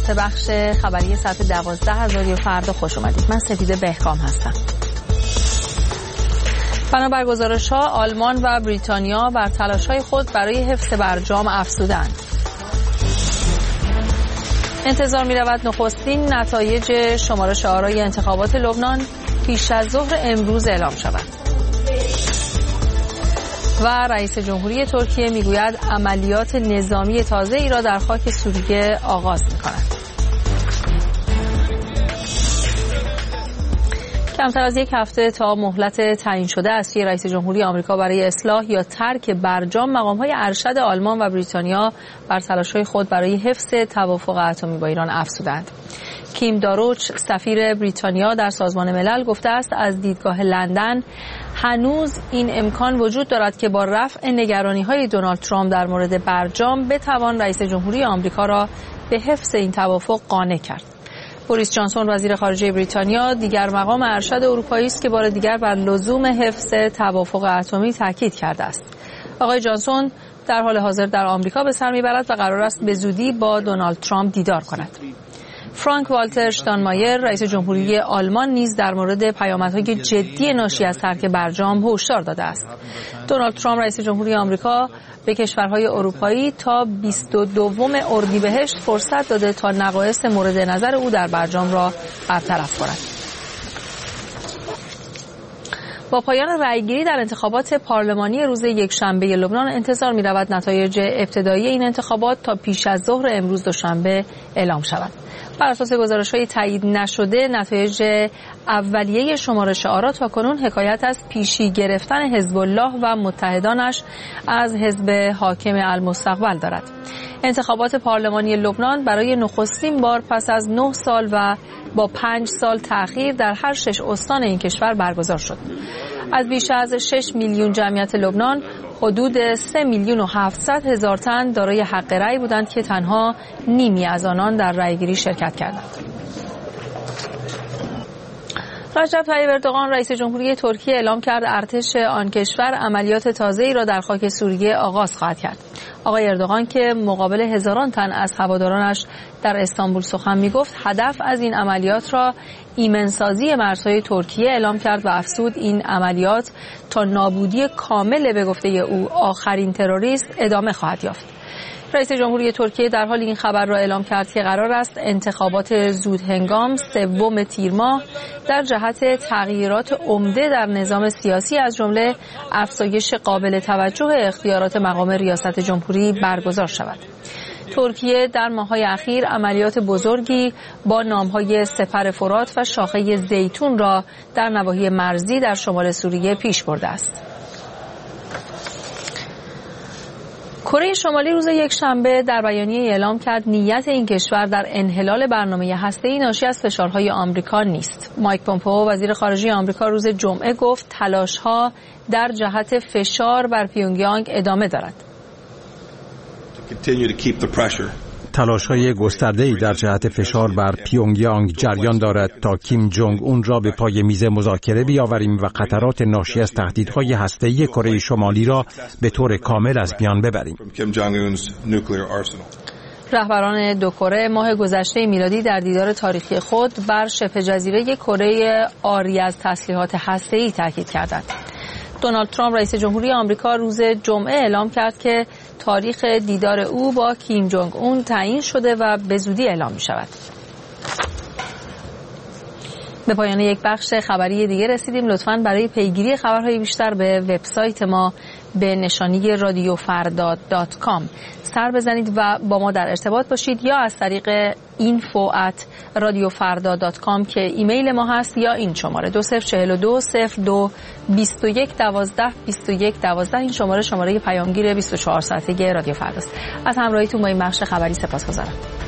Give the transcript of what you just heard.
به بخش خبری ساعت 12 از رادیو فردا خوش اومدید. من سپیده بهکام هستم. بنابر گزارش‌ها آلمان و بریتانیا بر تلاش‌های خود برای حفظ برجام افزودند. انتظار می‌رود نخستین نتایج شمارش آرای انتخابات لبنان پیش از ظهر امروز اعلام شود. و رئیس جمهوری ترکیه میگوید عملیات نظامی تازه‌ای را در خاک سوریه آغاز می‌کند. کمتر از یک هفته تا مهلت تعیین شده از سوی رئیس جمهوری آمریکا برای اصلاح یا ترک برجام، مقام‌های ارشد آلمان و بریتانیا بر تلاش‌های خود برای حفظ توافق اتمی با ایران افزودند. کیم داروچ سفیر بریتانیا در سازمان ملل گفته است از دیدگاه لندن هنوز این امکان وجود دارد که با رفع نگرانی‌های دونالد ترامپ در مورد برجام بتوان رئیس جمهوری آمریکا را به حفظ این توافق قانع کرد. بوریس جانسون وزیر خارجه بریتانیا دیگر مقام ارشد اروپایی است که بار دیگر بر لزوم حفظ توافق اتمی تاکید کرده است. آقای جانسون در حال حاضر در آمریکا به سر میبرد و قرار است به زودی با دونالد ترامپ دیدار کند. فرانک والتر شتاینمایر رئیس جمهوری آلمان نیز در مورد پیامدهای جدی ناشی از ترک برجام هشدار داده است. دونالد ترامپ رئیس جمهوری آمریکا به کشورهای اروپایی تا 22 اردیبهشت فرصت داده تا نقایص مورد نظر او در برجام را برطرف کند. با پایان رأیگیری در انتخابات پارلمانی روز یکشنبه لبنان انتظار می‌رود نتایج ابتدایی این انتخابات تا پیش از ظهر امروز دوشنبه اعلام شود. بر اساس گزارش‌های تایید نشده نتایج اولیه شمارش آرا تاکنون حکایت از پیشی گرفتن حزب الله و متحدانش از حزب حاکم المستقبل دارد. انتخابات پارلمانی لبنان برای نخستین بار پس از 9 سال و با 5 سال تأخیر در هر 6 استان این کشور برگزار شد. از بیش از 6 میلیون جمعیت لبنان حدود 3,700,000 تن دارای حق رأی بودند که تنها نیمی از آنان در رأیگیری شرکت کردند. رجب طیب اردوغان رئیس جمهوری ترکیه اعلام کرد ارتش آن کشور عملیات تازه‌ای را در خاک سوریه آغاز خواهد کرد. آقای اردوغان که مقابل هزاران تن از هوادارانش در استانبول سخن می‌گفت، هدف از این عملیات را ایمنسازی مرزهای ترکیه اعلام کرد و افزود این عملیات تا نابودی کامل به گفته او آخرین تروریست ادامه خواهد یافت. رئیس جمهوری ترکیه در حال این خبر را اعلام کرد که قرار است انتخابات زودهنگام 3 تیر ماه در جهت تغییرات عمده در نظام سیاسی از جمله افزایش قابل توجه اختیارات مقام ریاست جمهوری برگزار شود. ترکیه در ماه‌های اخیر عملیات بزرگی با نام‌های سپر فرات و شاخه زیتون را در نواحی مرزی در شمال سوریه پیش برده است. کره شمالی روز یکشنبه در بیانیه اعلام کرد نیت این کشور در انحلال برنامه هسته‌ای ناشی از فشارهای آمریکا نیست. مایک پومپئو وزیر خارجه آمریکا روز جمعه گفت تلاش‌ها در جهت فشار بر پیونگیانگ ادامه دارد. تلاش‌های گسترده‌ای در جهت فشار بر پیونگیانگ جریان دارد تا کیم جونگ اون را به پای میز مذاکره بیاوریم و خطرات ناشی از تهدیدهای هسته‌ای کره شمالی را به طور کامل از میان ببریم. رهبران دو کره ماه گذشته میلادی در دیدار تاریخی خود بر شبه جزیره کره عاری از تسلیحات هسته‌ای تاکید کردند. دونالد ترامپ رئیس جمهوری آمریکا روز جمعه اعلام کرد که تاریخ دیدار او با کیم جونگ اون تعیین شده و به زودی اعلام می شود. به پایان یک بخش خبری دیگه رسیدیم. لطفاً برای پیگیری خبرهای بیشتر به وبسایت ما به نشانی radiofardad.com سر بزنید و با ما در ارتباط باشید، یا از طریق info@radiofardad.com که ایمیل ما هست، یا این شماره 2042 02 21 12 21 12. این شماره پیامگیر 24 ساعته رادیو فردا است. از همراهیتون با این بخش خبری سپاسگزارم.